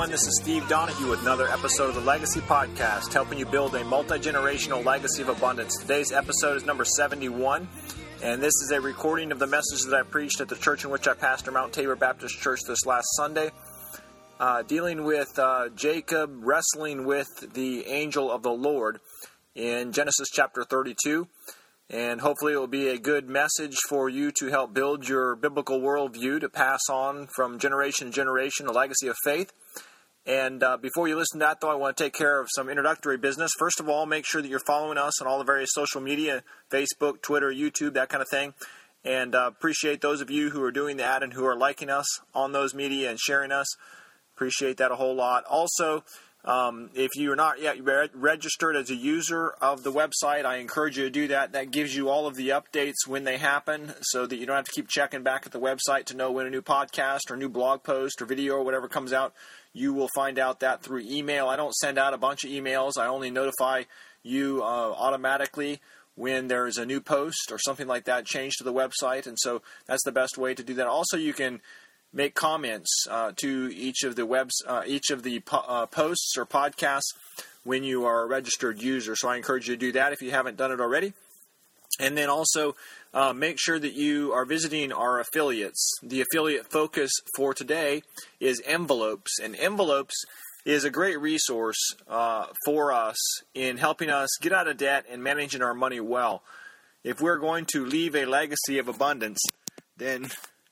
everyone. This is Steve Donahue with another episode of the Legacy Podcast, helping you build a multi-generational legacy of abundance. Today's episode is number 71, and this is a recording of the message that I preached at the church in which I pastor, Mount Tabor Baptist Church, this last Sunday, dealing with Jacob wrestling with the angel of the Lord in Genesis chapter 32. And hopefully it will be a good message for you to help build your biblical worldview to pass on from generation to generation a legacy of faith. And before you listen to that, though, I want to take care of some introductory business. First of all, make sure that you're following us on all the various social media, Facebook, Twitter, YouTube, that kind of thing. And appreciate those of you who are doing that and who are liking us on those media and sharing us. Appreciate that a whole lot. Also, if you are not yet registered as a user of the website, I encourage you to do that. That gives you all of the updates when they happen so that you don't have to keep checking back at the website to know when a new podcast or new blog post or video or whatever comes out. You will find out that through email. I don't send out a bunch of emails. I only notify you automatically when there's a new post or something like that changed to the website. And so that's the best way to do that. Also, you can make comments to each of the posts or podcasts when you are a registered user. So I encourage you to do that if you haven't done it already. And then also make sure that you are visiting our affiliates. The affiliate focus for today is envelopes. And envelopes is a great resource for us in helping us get out of debt and managing our money well. If we're going to leave a legacy of abundance, then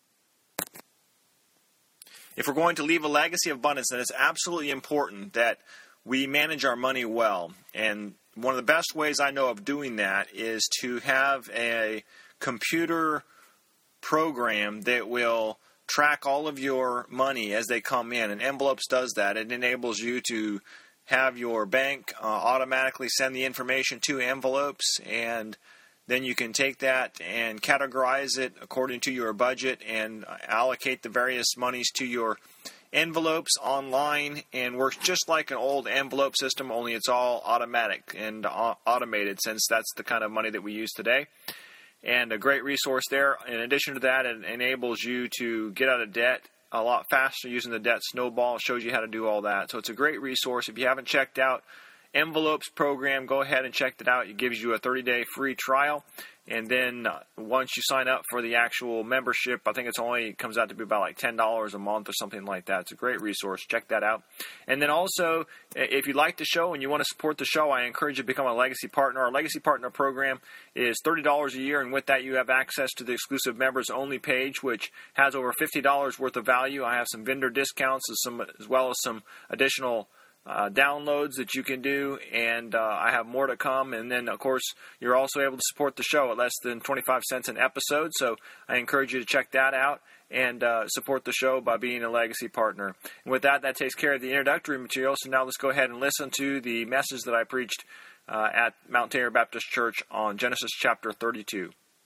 it's absolutely important that we manage our money well. And one of the best ways I know of doing that is to have a computer program that will track all of your money as they come in. And Envelopes does that. It enables you to have your bank automatically send the information to Envelopes, and then you can take that and categorize it according to your budget and allocate the various monies to your envelopes online, and works just like an old envelope system, only it's all automatic and automated, since that's the kind of money that we use today. And a great resource there. In addition to that, it enables you to get out of debt a lot faster using the debt snowball. It shows you how to do all that. So it's a great resource. If you haven't checked out Envelopes program, go ahead and check it out. It gives you a 30-day free trial, and then once you sign up for the actual membership, I think it comes out to be about like $10 a month or something like that. It's a great resource. Check that out. And then also, if you like the show and you want to support the show, I encourage you to become a Legacy Partner. Our Legacy Partner program is $30 a year, and with that you have access to the exclusive members only page, which has over $50 worth of value. I have some vendor discounts as well as some additional downloads that you can do, and I have more to come. And then, of course, you're also able to support the show at less than 25 cents an episode, so I encourage you to check that out and support the show by being a Legacy Partner. And with that takes care of the introductory material, so now let's go ahead and listen to the message that I preached at Mount Tabor Baptist Church on Genesis chapter 32.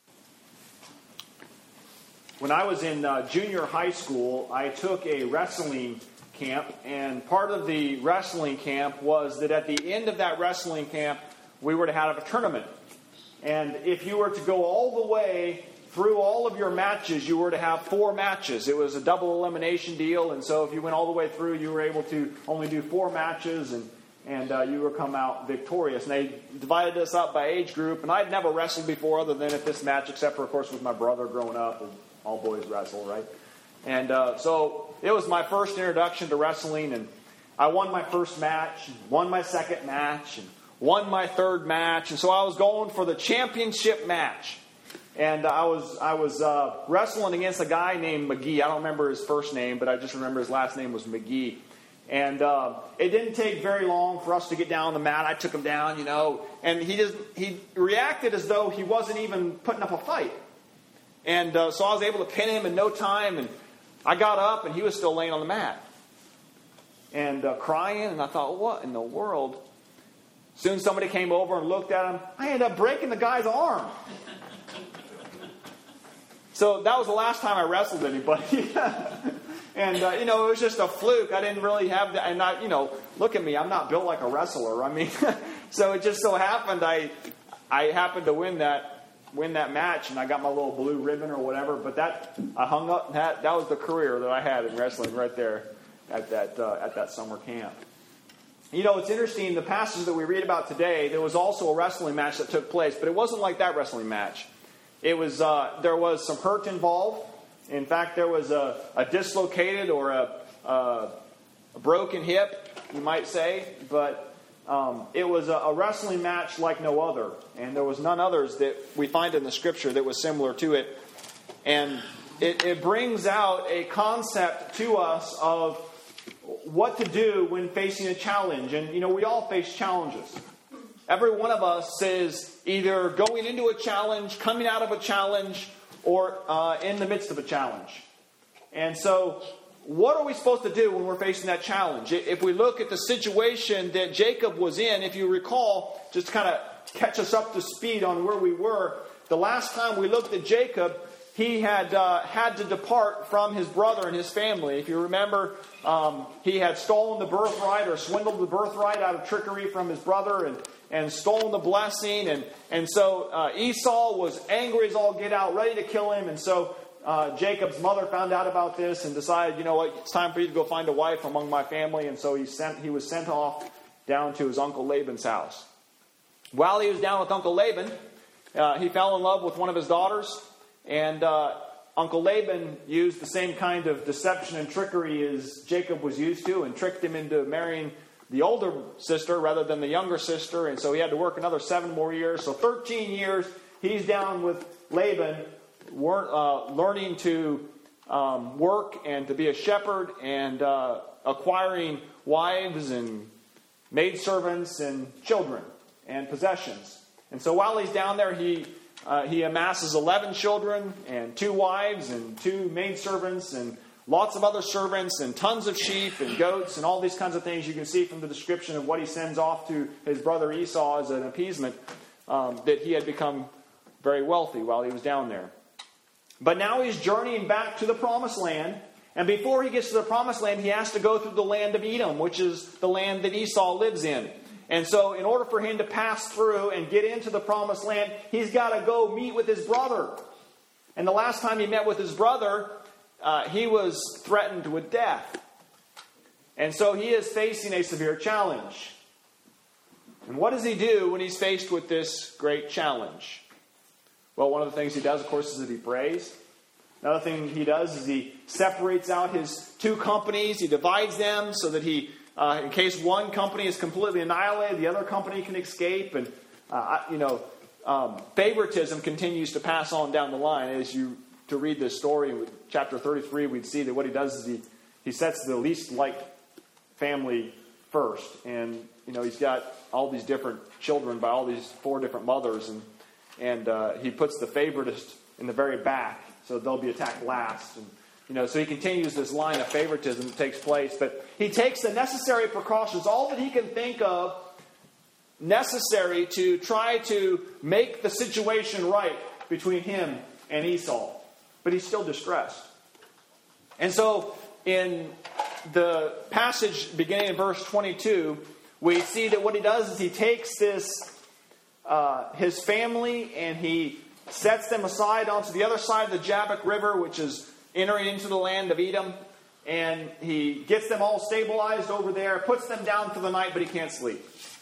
When I was in junior high school, I took a wrestling camp, and part of the wrestling camp was that at the end of that wrestling camp we were to have a tournament, and if you were to go all the way through all of your matches, you were to have 4 matches. It was a double elimination deal, and so if you went all the way through, you were able to only do 4 matches, and you would come out victorious. And they divided us up by age group, and I'd never wrestled before other than at this match, except for, of course, with my brother growing up, and all boys wrestle, right? And so it was my first introduction to wrestling, and I won my first match, won my second match, and won my third match. And so I was going for the championship match. And I was wrestling against a guy named McGee. I don't remember his first name, but I just remember his last name was McGee. And it didn't take very long for us to get down on the mat. I took him down, and he reacted as though he wasn't even putting up a fight. And so I was able to pin him in no time, and I got up, and he was still laying on the mat and crying, and I thought, what in the world? Soon somebody came over and looked at him. I ended up breaking the guy's arm. So that was the last time I wrestled anybody. And, it was just a fluke. I didn't really have that. And, look at me. I'm not built like a wrestler. I mean, so it just so happened I happened to win that match, and I got my little blue ribbon or whatever. But I hung up. That was the career that I had in wrestling right there. at that summer camp. You know, it's interesting, the passage that we read about today, there was also a wrestling match that took place, but it wasn't like that wrestling match. It was there was some hurt involved. In fact, there was a dislocated or a broken hip, you might say, but it was a wrestling match like no other, and there was none others that we find in the Scripture that was similar to it. And it brings out a concept to us of what to do when facing a challenge. And, you know, we all face challenges. Every one of us is either going into a challenge, coming out of a challenge, or in the midst of a challenge. And so, what are we supposed to do when we're facing that challenge? If we look at the situation that Jacob was in, if you recall, just to kind of catch us up to speed on where we were, the last time we looked at Jacob, he had to depart from his brother and his family. If you remember, he had stolen the birthright or swindled the birthright out of trickery from his brother and stolen the blessing. And so Esau was angry as all get out, ready to kill him. And so Jacob's mother found out about this and decided, you know what, it's time for you to go find a wife among my family. And so he was sent off down to his uncle Laban's house. While he was down with Uncle Laban, he fell in love with one of his daughters. And Uncle Laban used the same kind of deception and trickery as Jacob was used to and tricked him into marrying the older sister rather than the younger sister. And so he had to work another 7 more years. So 13 years he's down with Laban learning to work and to be a shepherd and acquiring wives and maidservants and children and possessions. And so while he's down there, he amasses 11 children and 2 wives and 2 maidservants and lots of other servants and tons of sheep and goats and all these kinds of things. You can see from the description of what he sends off to his brother Esau as an appeasement that he had become very wealthy while he was down there. But now he's journeying back to the Promised Land. And before he gets to the Promised Land, he has to go through the land of Edom, which is the land that Esau lives in. And so in order for him to pass through and get into the Promised Land, he's got to go meet with his brother. And the last time he met with his brother, he was threatened with death. And so he is facing a severe challenge. And what does he do when he's faced with this great challenge? Well, one of the things he does, of course, is that he prays. Another thing he does is he separates out his 2 companies. He divides them so that he... in case one company is completely annihilated, the other company can escape. And, favoritism continues to pass on down the line. As you to read this story, in chapter 33, we'd see that what he does is he sets the least liked family first. And, you know, he's got all these different children by all these 4 different mothers. And he puts the favoritist in the very back, so they'll be attacked last. And, you know, so he continues this line of favoritism that takes place. But he takes the necessary precautions, all that he can think of necessary to try to make the situation right between him and Esau. But he's still distressed. And so in the passage beginning in verse 22, we see that what he does is he takes this, his family, and he sets them aside onto the other side of the Jabbok River, which is entering into the land of Edom, and he gets them all stabilized over there, puts them down for the night, but he can't sleep.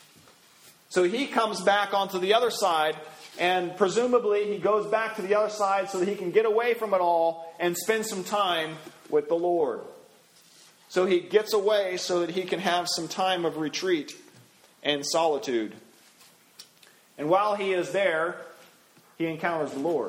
So he comes back onto the other side, and presumably he goes back to the other side so that he can get away from it all and spend some time with the Lord. So he gets away so that he can have some time of retreat and solitude. And while he is there, he encounters the Lord.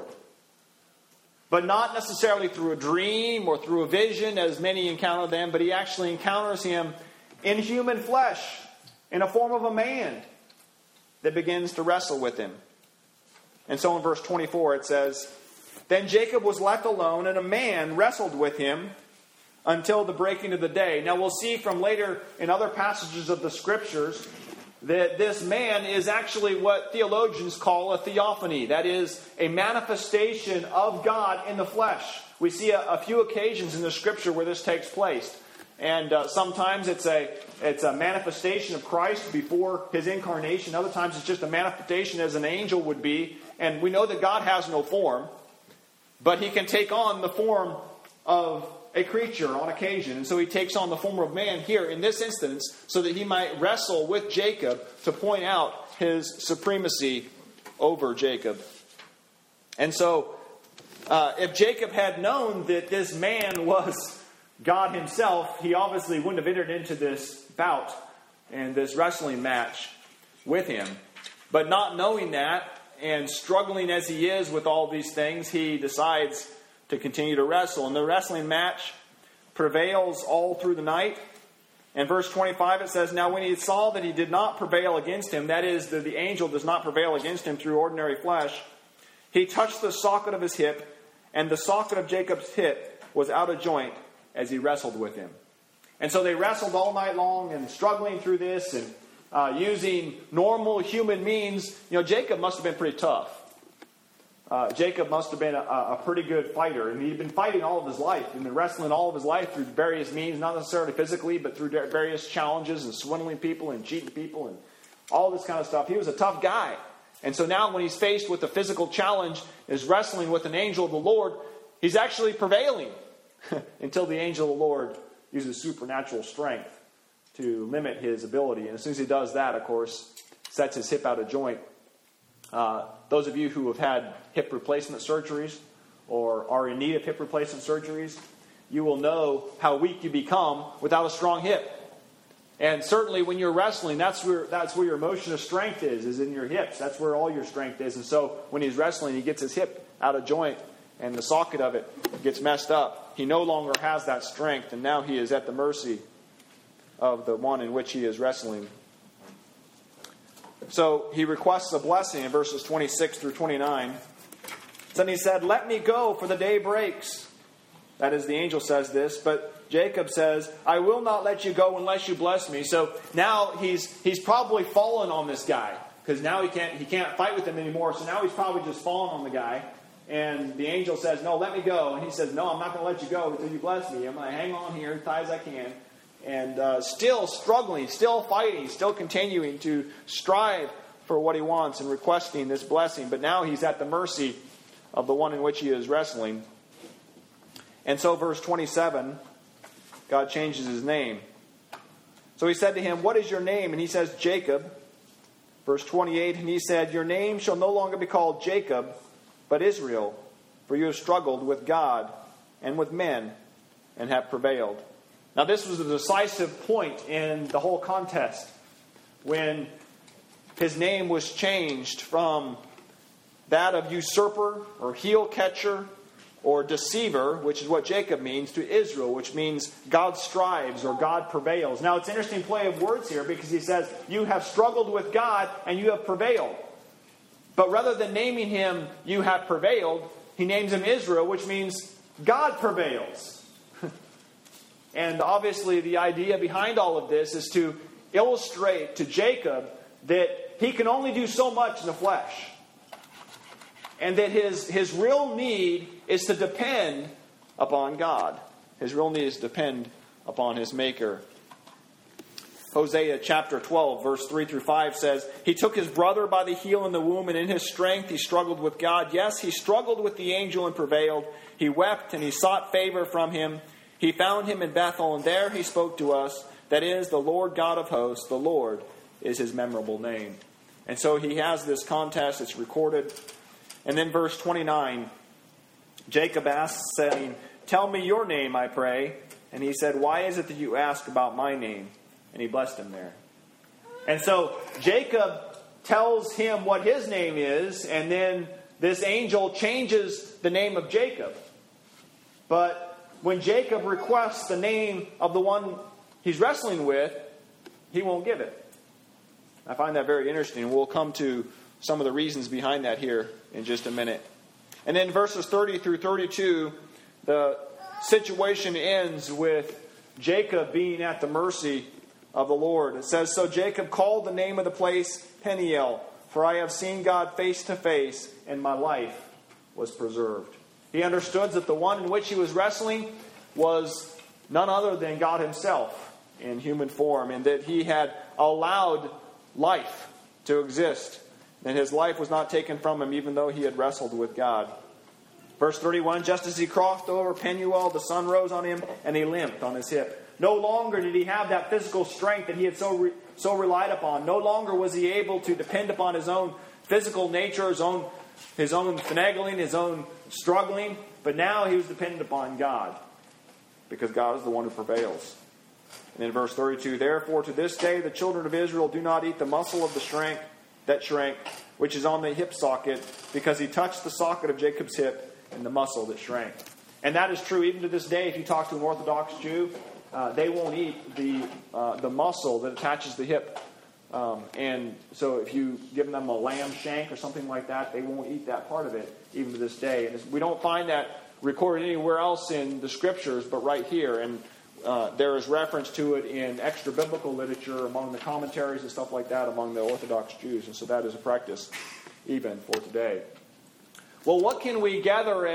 But not necessarily through a dream or through a vision, as many encounter them, but he actually encounters him in human flesh, in a form of a man that begins to wrestle with him. And so in verse 24 it says, "Then Jacob was left alone, and a man wrestled with him until the breaking of the day." Now we'll see from later in other passages of the Scriptures that this man is actually what theologians call a theophany. That is, a manifestation of God in the flesh. We see a few occasions in the Scripture where this takes place. And sometimes it's a manifestation of Christ before His incarnation. Other times it's just a manifestation as an angel would be. And we know that God has no form, but He can take on the form of a creature on occasion. And so he takes on the form of man here in this instance so that he might wrestle with Jacob to point out his supremacy over Jacob. And so if Jacob had known that this man was God himself, he obviously wouldn't have entered into this bout and this wrestling match with him. But not knowing that and struggling as he is with all these things, he decides to continue to wrestle. And the wrestling match prevails all through the night. In verse 25 it says, "Now when he saw that he did not prevail against him," that is, that the angel does not prevail against him through ordinary flesh, "he touched the socket of his hip, and the socket of Jacob's hip was out of joint as he wrestled with him." And so they wrestled all night long and struggling through this and using normal human means. You know, Jacob must have been pretty tough. Jacob must have been a pretty good fighter. And he'd been fighting all of his life. He'd been wrestling all of his life through various means, not necessarily physically, but through various challenges and swindling people and cheating people and all this kind of stuff. He was a tough guy. And so now when he's faced with a physical challenge, is wrestling with an angel of the Lord, he's actually prevailing until the angel of the Lord uses supernatural strength to limit his ability. And as soon as he does that, of course, sets his hip out of joint. Those of you who have had hip replacement surgeries or are in need of hip replacement surgeries, you will know how weak you become without a strong hip. And certainly when you're wrestling, that's where your motion of strength is in your hips. That's where all your strength is. And so when he's wrestling, he gets his hip out of joint and the socket of it gets messed up. He no longer has that strength, and now he is at the mercy of the one in which he is wrestling. So he requests a blessing in verses 26 through 29. Then he said, "Let me go, for the day breaks." That is, the angel says this, but Jacob says, "I will not let you go unless you bless me." So now he's probably fallen on this guy, because now he can't fight with him anymore. So now he's probably just fallen on the guy. And the angel says, "No, let me go." And he says, "No, I'm not going to let you go until you bless me. I'm going to hang on here as tight as I can." And still struggling, still fighting, still continuing to strive for what he wants and requesting this blessing. But now he's at the mercy of the one in which he is wrestling. And so verse 27, God changes his name. So he said to him, "What is your name?" And he says, "Jacob." Verse 28, and he said, "Your name shall no longer be called Jacob, but Israel, for you have struggled with God and with men and have prevailed." Now this was a decisive point in the whole contest when his name was changed from that of usurper or heel catcher or deceiver, which is what Jacob means, to Israel, which means God strives or God prevails. Now it's an interesting play of words here because he says, "You have struggled with God and you have prevailed." But rather than naming him, "You have prevailed," he names him Israel, which means God prevails. And obviously the idea behind all of this is to illustrate to Jacob that he can only do so much in the flesh. And that his real need is to depend upon God. His real need is to depend upon his Maker. Hosea chapter 12, verse 3 through 5 says, "He took his brother by the heel in the womb, and in his strength he struggled with God. Yes, he struggled with the angel and prevailed. He wept and he sought favor from him. He found him in Bethel, and there he spoke to us. That is, the Lord God of hosts, the Lord is his memorable name." And so he has this contest, it's recorded. And then verse 29, Jacob asks, saying, "Tell me your name, I pray." And he said, "Why is it that you ask about my name?" And he blessed him there. And so Jacob tells him what his name is, and then this angel changes the name of Jacob. But when Jacob requests the name of the one he's wrestling with, he won't give it. I find that very interesting. We'll come to some of the reasons behind that here in just a minute. And then verses 30 through 32, the situation ends with Jacob being at the mercy of the Lord. It says, "So Jacob called the name of the place Peniel, for I have seen God face to face, and my life was preserved." He understood that the one in which he was wrestling was none other than God himself in human form, and that he had allowed life to exist, and his life was not taken from him even though he had wrestled with God. Verse 31, just as he crossed over Penuel, the sun rose on him, and he limped on his hip. No longer did he have that physical strength that he had so relied upon. No longer was he able to depend upon his own physical nature, his own finagling, his own struggling. But now he was dependent upon God, because God is the one who prevails. And in verse 32, therefore to this day the children of Israel do not eat the muscle of the shrank, which is on the hip socket, because he touched the socket of Jacob's hip and the muscle that shrank. And that is true even to this day. If you talk to an Orthodox Jew, they won't eat the muscle that attaches the hip. And so if you give them a lamb shank or something like that, they won't eat that part of it even to this day. And we don't find that recorded anywhere else in the Scriptures but right here. And there is reference to it in extra biblical literature among the commentaries and stuff like that among the Orthodox Jews. And so that is a practice even for today. Well, what can we gather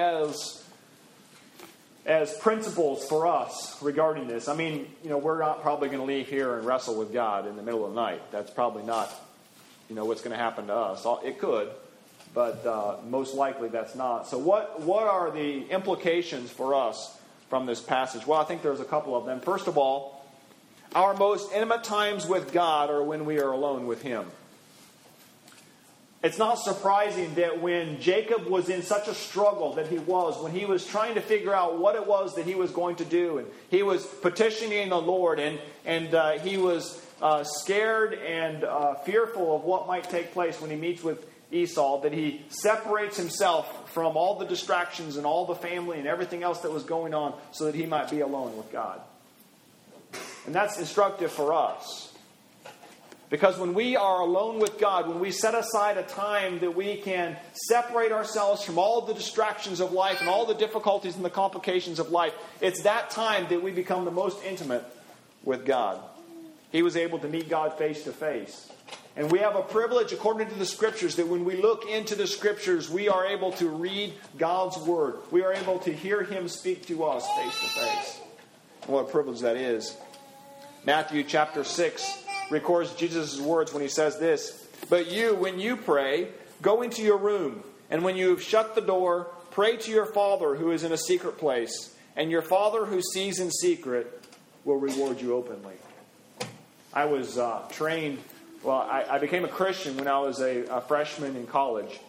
as principles for us regarding this? I mean, we're not probably going to leave here and wrestle with God in the middle of the night. That's probably not, what's going to happen to us. It could, but most likely that's not. So what are the implications for us from this passage? Well, I think there's a couple of them. First of all, our most intimate times with God are when we are alone with Him. It's not surprising that when Jacob was in such a struggle that he was, when he was trying to figure out what it was that he was going to do, and he was petitioning the Lord, and he was scared and fearful of what might take place when he meets with Esau, that he separates himself from all the distractions and all the family and everything else that was going on so that he might be alone with God. And that's instructive for us. Because when we are alone with God, when we set aside a time that we can separate ourselves from all the distractions of life and all the difficulties and the complications of life, it's that time that we become the most intimate with God. He was able to meet God face to face. And we have a privilege, according to the Scriptures, that when we look into the Scriptures, we are able to read God's Word. We are able to hear Him speak to us face to face. What a privilege that is. Matthew chapter 6 records Jesus' words when He says this, but you, when you pray, go into your room, and when you have shut the door, pray to your Father who is in a secret place, and your Father who sees in secret will reward you openly. I was trained, I became a Christian when I was a freshman in college,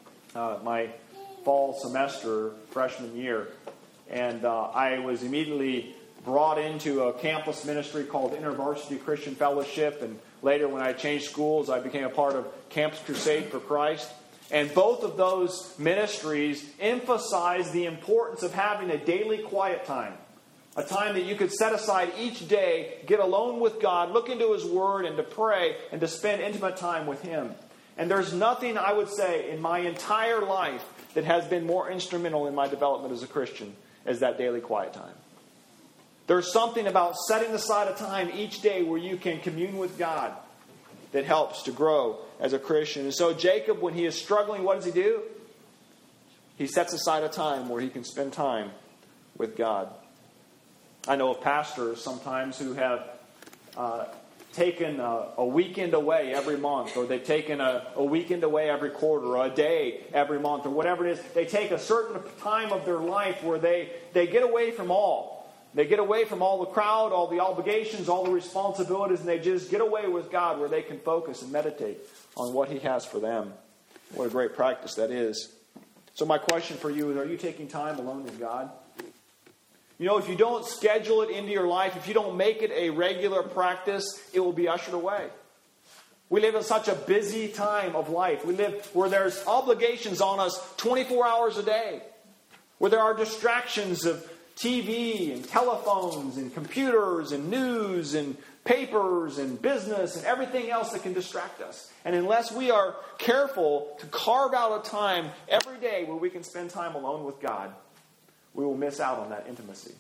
my fall semester, freshman year, and I was immediately brought into a campus ministry called InterVarsity Christian Fellowship, and later when I changed schools, I became a part of Campus Crusade for Christ. And both of those ministries emphasize the importance of having a daily quiet time, a time that you could set aside each day, get alone with God, look into His Word, and to pray, and to spend intimate time with Him. And there's nothing, I would say, in my entire life that has been more instrumental in my development as a Christian as that daily quiet time. There's something about setting aside a time each day where you can commune with God that helps to grow as a Christian. And so Jacob, when he is struggling, what does he do? He sets aside a time where he can spend time with God. I know of pastors sometimes who have taken a weekend away every month, or they've taken a weekend away every quarter, or a day every month, or whatever it is. They take a certain time of their life where they get away from all. They get away from all the crowd, all the obligations, all the responsibilities, and they just get away with God where they can focus and meditate on what He has for them. What a great practice that is. So my question for you is, are you taking time alone with God? If you don't schedule it into your life, if you don't make it a regular practice, it will be ushered away. We live in such a busy time of life. We live where there's obligations on us 24 hours a day, where there are distractions of TV and telephones and computers and news and papers and business and everything else that can distract us. And unless we are careful to carve out a time every day where we can spend time alone with God, we will miss out on that intimacy.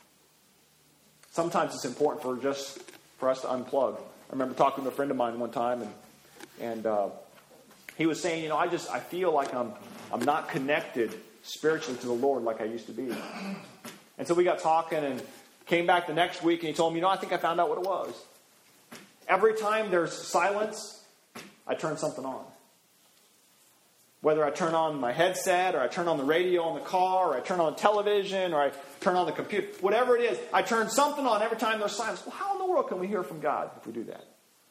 Sometimes it's important for us to unplug. I remember talking to a friend of mine one time, and he was saying, I feel like I'm not connected spiritually to the Lord like I used to be. And so we got talking and came back the next week, and he told me, I think I found out what it was. Every time there's silence, I turn something on. Whether I turn on my headset, or I turn on the radio in the car, or I turn on television, or I turn on the computer, whatever it is, I turn something on every time there's silence. Well, how in the world can we hear from God if we do that?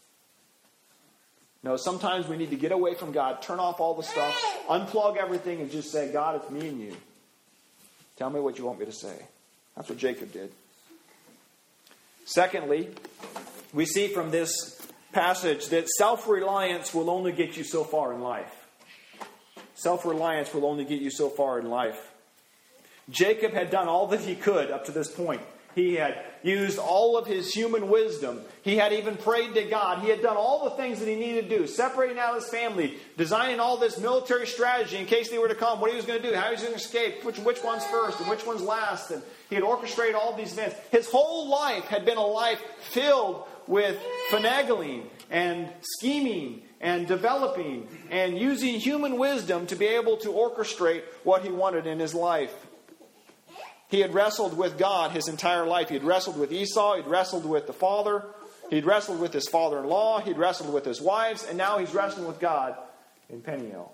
No, sometimes we need to get away from God, turn off all the stuff, unplug everything, and just say, God, it's me and you. Tell me what you want me to say. That's what Jacob did. Secondly, we see from this passage that self-reliance will only get you so far in life. Self-reliance will only get you so far in life. Jacob had done all that he could up to this point. He had used all of his human wisdom. He had even prayed to God. He had done all the things that he needed to do, separating out his family, designing all this military strategy in case they were to come, what he was going to do, how he was going to escape, which one's first and which one's last. And he had orchestrated all these events. His whole life had been a life filled with finagling and scheming and developing and using human wisdom to be able to orchestrate what he wanted in his life. He had wrestled with God his entire life. He had wrestled with Esau. He'd wrestled with the father. He'd wrestled with his father-in-law. He'd wrestled with his wives. And now he's wrestling with God in Peniel.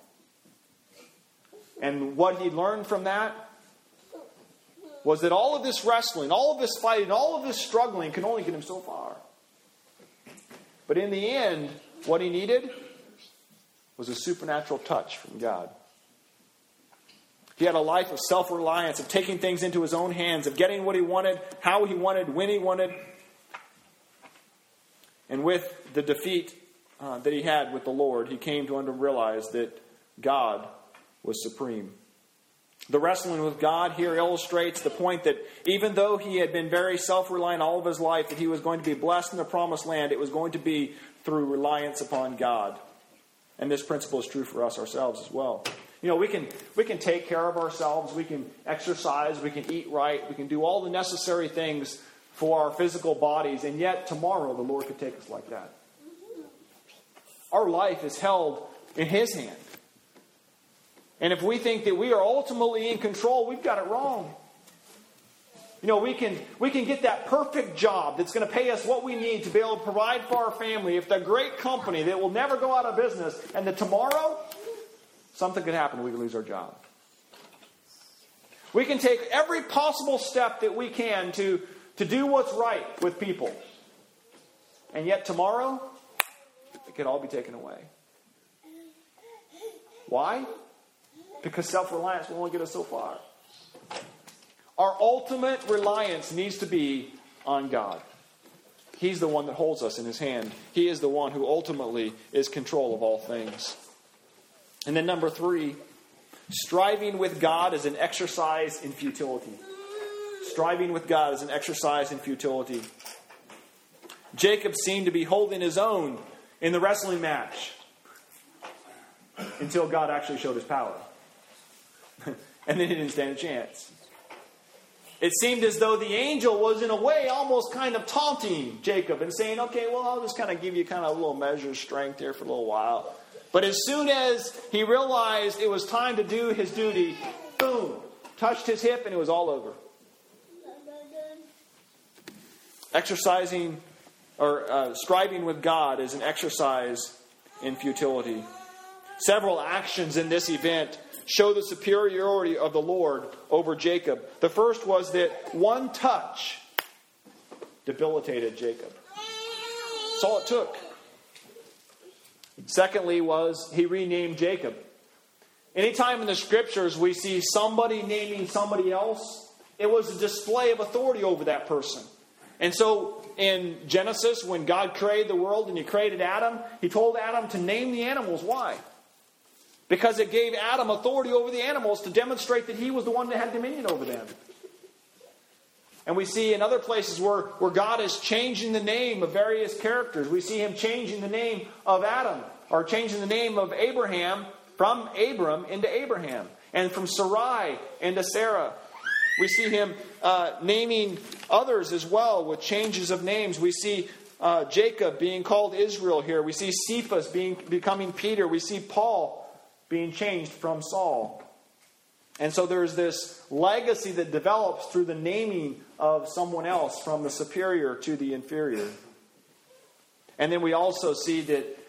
And what he learned from that was that all of this wrestling, all of this fighting, all of this struggling can only get him so far. But in the end, what he needed was a supernatural touch from God. He had a life of self-reliance, of taking things into his own hands, of getting what he wanted, how he wanted, when he wanted. And with the defeat that he had with the Lord, he came to realize that God was supreme. The wrestling with God here illustrates the point that even though he had been very self-reliant all of his life, that he was going to be blessed in the promised land, it was going to be through reliance upon God. And this principle is true for us ourselves as well. You know, we can take care of ourselves, we can exercise, we can eat right, we can do all the necessary things for our physical bodies, and yet tomorrow the Lord could take us like that. Our life is held in His hand. And if we think that we are ultimately in control, we've got it wrong. You know, we can get that perfect job that's going to pay us what we need to be able to provide for our family. If the great company that will never go out of business, and that tomorrow something could happen, we could lose our job. We can take every possible step that we can to do what's right with people. And yet tomorrow, it could all be taken away. Why? Because self-reliance will only get us so far. Our ultimate reliance needs to be on God. He's the one that holds us in His hand. He is the one who ultimately is control of all things. And then number 3, striving with God is an exercise in futility. Striving with God is an exercise in futility. Jacob seemed to be holding his own in the wrestling match until God actually showed His power. And then he didn't stand a chance. It seemed as though the angel was in a way almost kind of taunting Jacob and saying, okay, well, I'll just kind of give you kind of a little measure of strength here for a little while. But as soon as he realized it was time to do his duty, boom, touched his hip and it was all over. Exercising or striving with God is an exercise in futility. Several actions in this event show the superiority of the Lord over Jacob. The first was that one touch debilitated Jacob. That's all it took. Secondly was he renamed Jacob. Anytime in the Scriptures we see somebody naming somebody else, it was a display of authority over that person. And so in Genesis, when God created the world and He created Adam, He told Adam to name the animals. Why? Because it gave Adam authority over the animals to demonstrate that he was the one that had dominion over them. And we see in other places where God is changing the name of various characters. We see Him changing the name of Adam, or changing the name of Abraham from Abram into Abraham, and from Sarai into Sarah. We see Him naming others as well with changes of names. We see Jacob being called Israel here. We see Cephas becoming Peter. We see Paul being changed from Saul. And so there's this legacy that develops through the naming of someone else from the superior to the inferior. And then we also see that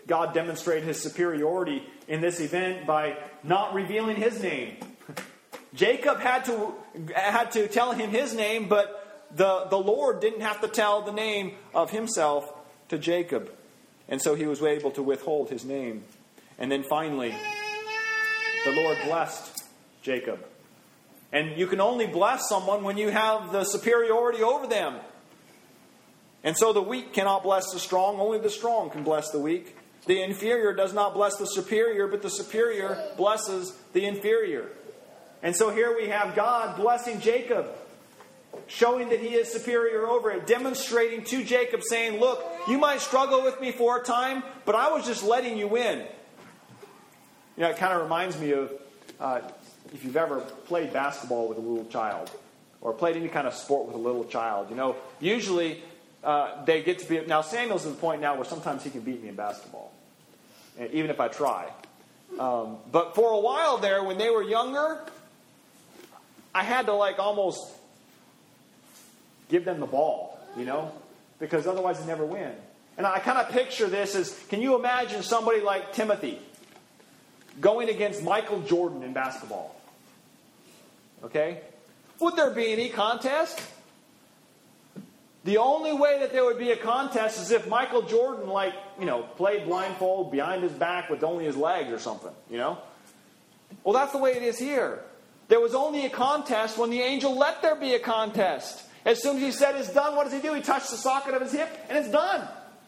God demonstrated his superiority in this event by not revealing his name. Jacob had to tell him his name, but the Lord didn't have to tell the name of himself to Jacob. And so he was able to withhold his name. And then finally, the Lord blessed Jacob. And you can only bless someone when you have the superiority over them. And so the weak cannot bless the strong. Only the strong can bless the weak. The inferior does not bless the superior, but the superior blesses the inferior. And so here we have God blessing Jacob, showing that he is superior over it, demonstrating to Jacob, saying, look, you might struggle with me for a time, but I was just letting you win. You know, it kind of reminds me of if you've ever played basketball with a little child or played any kind of sport with a little child. You know, usually they get to be... Now, Samuel's at the point now where sometimes he can beat me in basketball, even if I try. But for a while there, when they were younger, I had to almost give them the ball, you know, because otherwise they never win. And I kind of picture this as, can you imagine somebody like Timothy going against Michael Jordan in basketball? Okay? Would there be any contest? The only way that there would be a contest is if Michael Jordan, played blindfold behind his back with only his legs or something, you know? Well, that's the way it is here. There was only a contest when the angel let there be a contest. As soon as he said it's done, what does he do? He touched the socket of his hip, and it's done.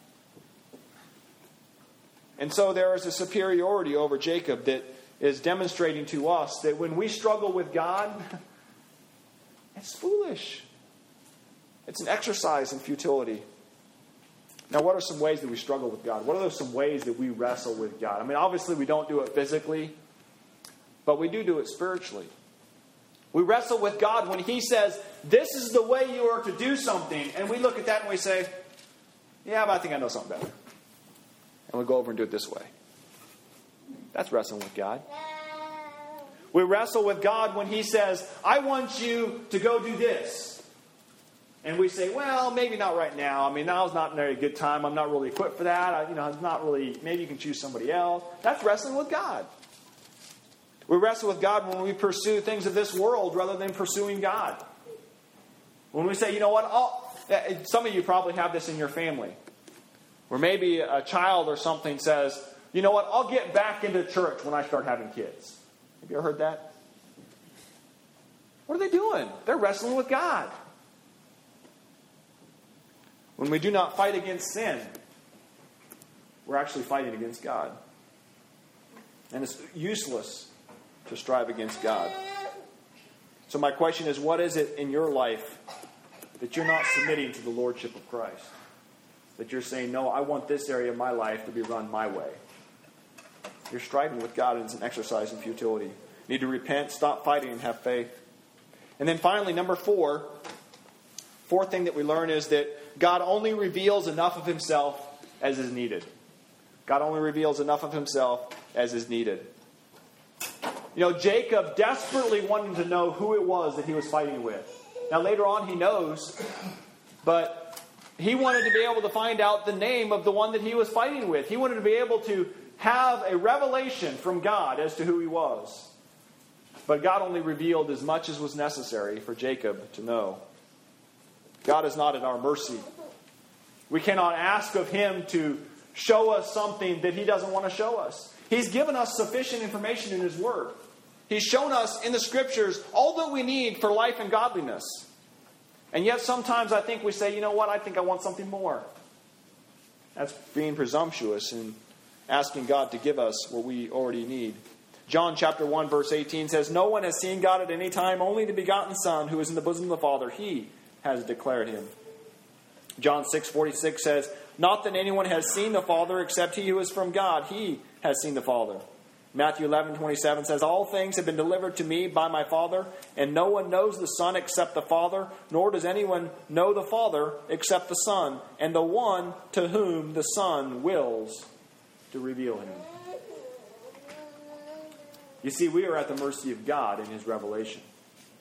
And so there is a superiority over Jacob that is demonstrating to us that when we struggle with God, it's foolish. It's an exercise in futility. Now, what are some ways that we struggle with God? What are some ways that we wrestle with God? I mean, obviously we don't do it physically, but we do it spiritually. We wrestle with God when he says, this is the way you are to do something. And we look at that and we say, yeah, but I think I know something better. And we go over and do it this way. That's wrestling with God. We wrestle with God when he says, I want you to go do this. And we say, well, maybe not right now. I mean, now's not a very good time. I'm not really equipped for that. It's not really, maybe you can choose somebody else. That's wrestling with God. We wrestle with God when we pursue things of this world rather than pursuing God. When we say, you know what, some of you probably have this in your family. Where maybe a child or something says, you know what, I'll get back into church when I start having kids. Have you ever heard that? What are they doing? They're wrestling with God. When we do not fight against sin, we're actually fighting against God. And it's useless to strive against God. So my question is, what is it in your life that you're not submitting to the Lordship of Christ? That you're saying, no, I want this area of my life to be run my way. You're striving with God, and it's an exercise in futility. You need to repent, stop fighting, and have faith. And then finally, number fourth thing that we learn is that God only reveals enough of himself as is needed. God only reveals enough of himself as is needed. You know, Jacob desperately wanted to know who it was that he was fighting with. Now, later on, he knows, but he wanted to be able to find out the name of the one that he was fighting with. He wanted to be able to have a revelation from God as to who he was. But God only revealed as much as was necessary for Jacob to know. God is not at our mercy. We cannot ask of him to show us something that he doesn't want to show us. He's given us sufficient information in his word. He's shown us in the scriptures all that we need for life and godliness. And yet sometimes I think we say, you know what, I think I want something more. That's being presumptuous and asking God to give us what we already need. John chapter 1 verse 18 says, no one has seen God at any time, only the begotten Son who is in the bosom of the Father. He has declared him. John 6:46 says, not that anyone has seen the Father except he who is from God. He has seen the Father. Matthew 11:27 says, all things have been delivered to me by my Father, and no one knows the Son except the Father, nor does anyone know the Father except the Son, and the one to whom the Son wills to reveal him. You see, we are at the mercy of God in his revelation.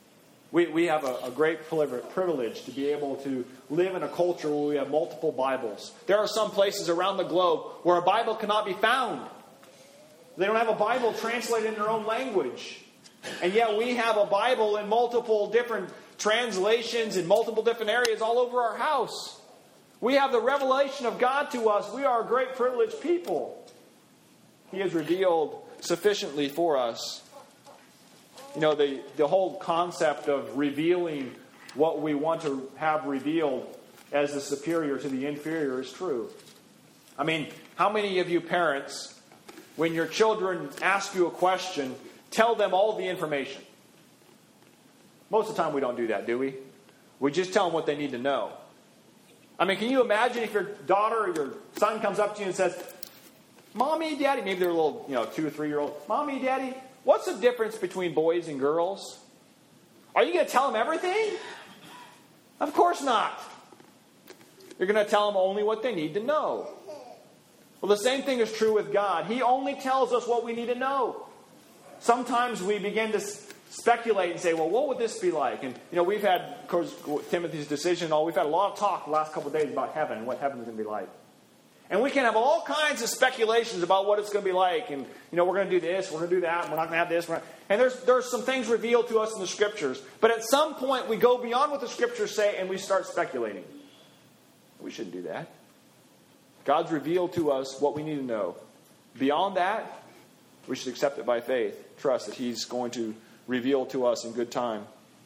We have a great privilege to be able to live in a culture where we have multiple Bibles. There are some places around the globe where a Bible cannot be found. They don't have a Bible translated in their own language. And yet we have a Bible in multiple different translations in multiple different areas all over our house. We have the revelation of God to us. We are a great privileged people. He has revealed sufficiently for us. You know, the whole concept of revealing what we want to have revealed as the superior to the inferior is true. I mean, how many of you parents, when your children ask you a question, tell them all the information? Most of the time we don't do that, do we? We just tell them what they need to know. I mean, can you imagine if your daughter or your son comes up to you and says, Mommy, Daddy, maybe they're a little, 2 or 3 year old. Mommy, Daddy, what's the difference between boys and girls? Are you going to tell them everything? Of course not. You're going to tell them only what they need to know. Well, the same thing is true with God. He only tells us what we need to know. Sometimes we begin to speculate and say, well, what would this be like? And, we've had, of course, Timothy's decision and all. We've had a lot of talk the last couple of days about heaven and what heaven is going to be like. And we can have all kinds of speculations about what it's going to be like. And, we're going to do this, we're going to do that, and we're not going to have this. And there's some things revealed to us in the Scriptures. But at some point, we go beyond what the Scriptures say and we start speculating. We shouldn't do that. God's revealed to us what we need to know. Beyond that, we should accept it by faith. Trust that He's going to reveal to us in good time.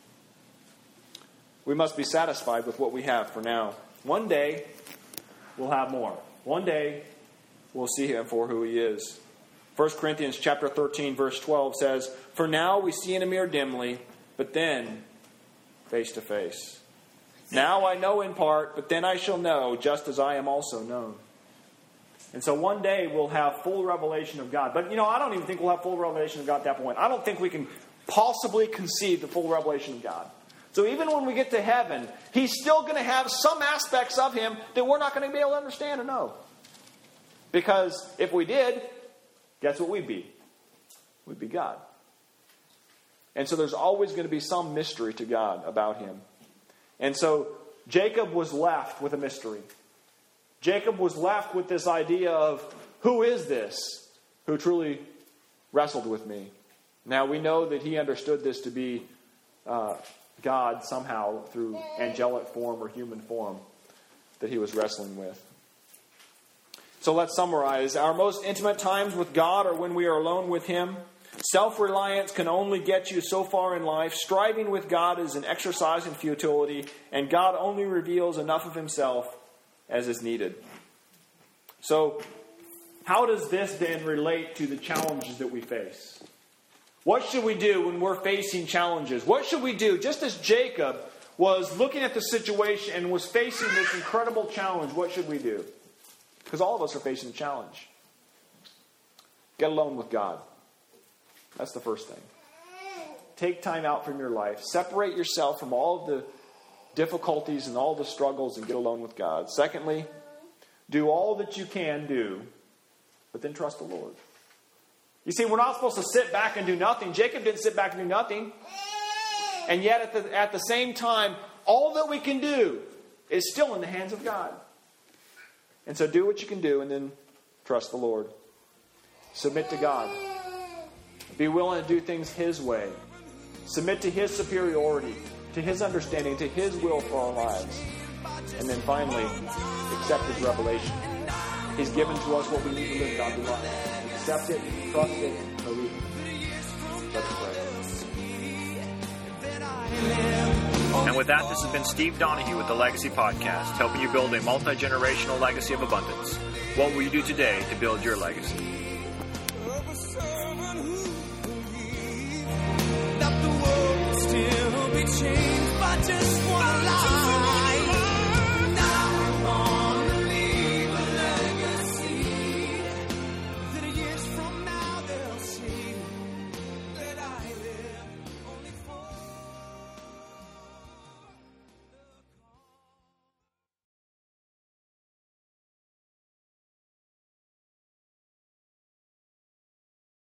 We must be satisfied with what we have for now. One day, we'll have more. One day, we'll see Him for who He is. 1 Corinthians chapter 13, verse 12 says, For now we see in a mirror dimly, but then face to face. Now I know in part, but then I shall know, just as I am also known. And so one day we'll have full revelation of God. But, I don't even think we'll have full revelation of God at that point. I don't think we can possibly conceive the full revelation of God. So even when we get to heaven, He's still going to have some aspects of Him that we're not going to be able to understand or know. Because if we did, guess what we'd be? We'd be God. And so there's always going to be some mystery to God about Him. And so Jacob was left with a mystery. Jacob was left with this idea of, who is this who truly wrestled with me? Now we know that he understood this to be God somehow through angelic form or human form that he was wrestling with. So let's summarize. Our most intimate times with God are when we are alone with Him. Self-reliance can only get you so far in life. Striving with God is an exercise in futility, and God only reveals enough of Himself as is needed. So, how does this then relate to the challenges that we face? What should we do when we're facing challenges? What should we do? Just as Jacob was looking at the situation and was facing this incredible challenge, what should we do? Because all of us are facing a challenge. Get alone with God. That's the first thing. Take time out from your life. Separate yourself from all of the difficulties and all the struggles and get alone with God. Secondly, do all that you can do, but then trust the Lord. You see, we're not supposed to sit back and do nothing. Jacob didn't sit back and do nothing. And yet at the same time, all that we can do is still in the hands of God. And so do what you can do and then trust the Lord. Submit to God. Be willing to do things His way. Submit to His superiority, to His understanding, to His will for our lives. And then finally, accept His revelation. He's given to us what we need to live godly life. Accept it, trust it, believe it. Let's pray. And with that, this has been Steve Donahue with the Legacy Podcast, helping you build a multi-generational legacy of abundance. What will you do today to build your legacy? That the world will still be changed by just one life.